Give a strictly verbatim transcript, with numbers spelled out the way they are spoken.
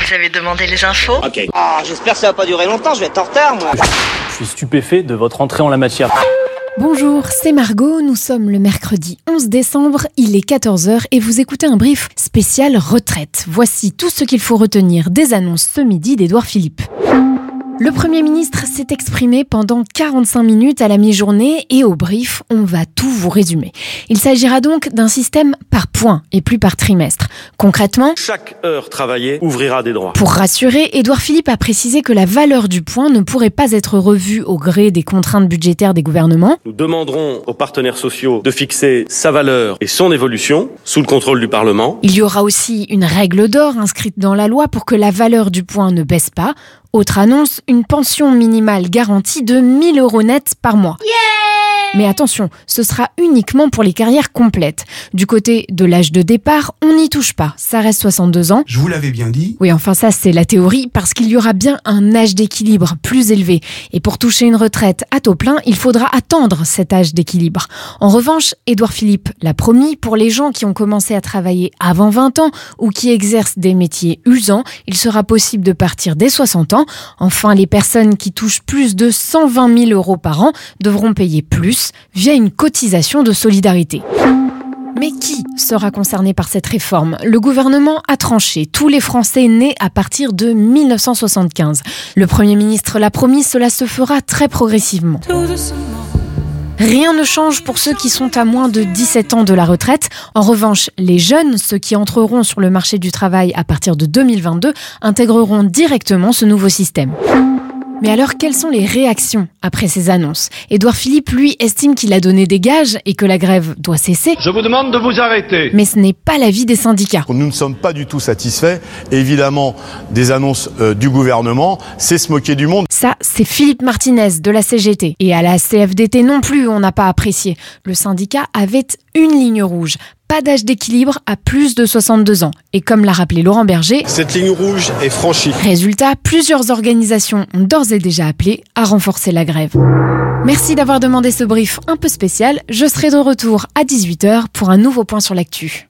Vous avez demandé les infos? Ok. Ah, j'espère que ça va pas durer longtemps, je vais être en retard, moi. Je suis stupéfait de votre entrée en la matière. Bonjour, c'est Margot, nous sommes le mercredi onze décembre, il est quatorze heures et vous écoutez un brief spécial retraite. Voici tout ce qu'il faut retenir des annonces ce midi d'Édouard Philippe. Le Premier ministre s'est exprimé pendant quarante-cinq minutes à la mi-journée et au brief, on va tout vous résumer. Il s'agira donc d'un système par points et plus par trimestre. Concrètement, chaque heure travaillée ouvrira des droits. Pour rassurer, Édouard Philippe a précisé que la valeur du point ne pourrait pas être revue au gré des contraintes budgétaires des gouvernements. Nous demanderons aux partenaires sociaux de fixer sa valeur et son évolution sous le contrôle du Parlement. Il y aura aussi une règle d'or inscrite dans la loi pour que la valeur du point ne baisse pas. Autre annonce, une pension minimale garantie de mille euros net par mois. Yeah! Mais attention, ce sera uniquement pour les carrières complètes. Du côté de l'âge de départ, on n'y touche pas. Ça reste soixante-deux ans. Je vous l'avais bien dit. Oui, enfin ça c'est la théorie, parce qu'il y aura bien un âge d'équilibre plus élevé. Et pour toucher une retraite à taux plein, il faudra attendre cet âge d'équilibre. En revanche, Édouard Philippe l'a promis, pour les gens qui ont commencé à travailler avant vingt ans ou qui exercent des métiers usants, il sera possible de partir dès soixante ans. Enfin, les personnes qui touchent plus de cent vingt mille euros par an devront payer plus via une cotisation de solidarité. Mais qui sera concerné par cette réforme ? Le gouvernement a tranché. Tous les Français nés à partir de mille neuf cent soixante-quinze. Le Premier ministre l'a promis, cela se fera très progressivement. Rien ne change pour ceux qui sont à moins de dix-sept ans de la retraite. En revanche, les jeunes, ceux qui entreront sur le marché du travail à partir de deux mille vingt-deux, intégreront directement ce nouveau système. Mais alors, quelles sont les réactions après ces annonces ? Édouard Philippe, lui, estime qu'il a donné des gages et que la grève doit cesser. Je vous demande de vous arrêter. Mais ce n'est pas l'avis des syndicats. Nous ne sommes pas du tout satisfaits. Évidemment, des annonces euh, du gouvernement, c'est se moquer du monde. Ça, c'est Philippe Martinez de la C G T. Et à la C F D T non plus, on n'a pas apprécié. Le syndicat avait une ligne rouge. Pas d'âge d'équilibre à plus de soixante-deux ans. Et comme l'a rappelé Laurent Berger, cette ligne rouge est franchie. Résultat, plusieurs organisations ont d'ores et déjà appelé à renforcer la grève. Merci d'avoir demandé ce brief un peu spécial. Je serai de retour à dix-huit heures pour un nouveau point sur l'actu.